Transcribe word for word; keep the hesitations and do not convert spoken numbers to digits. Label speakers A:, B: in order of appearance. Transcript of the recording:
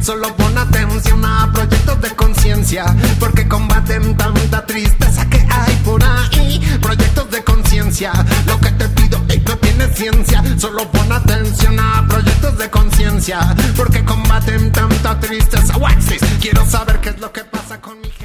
A: Solo pon atención a proyectos de conciencia, porque combaten tanta tristeza que hay por ahí. Proyectos de conciencia, lo que te pido eh, no tiene ciencia. Solo pon atención a proyectos de conciencia, porque combaten tanta tristeza. Waxis, quiero saber qué es lo que pasa con mi gente.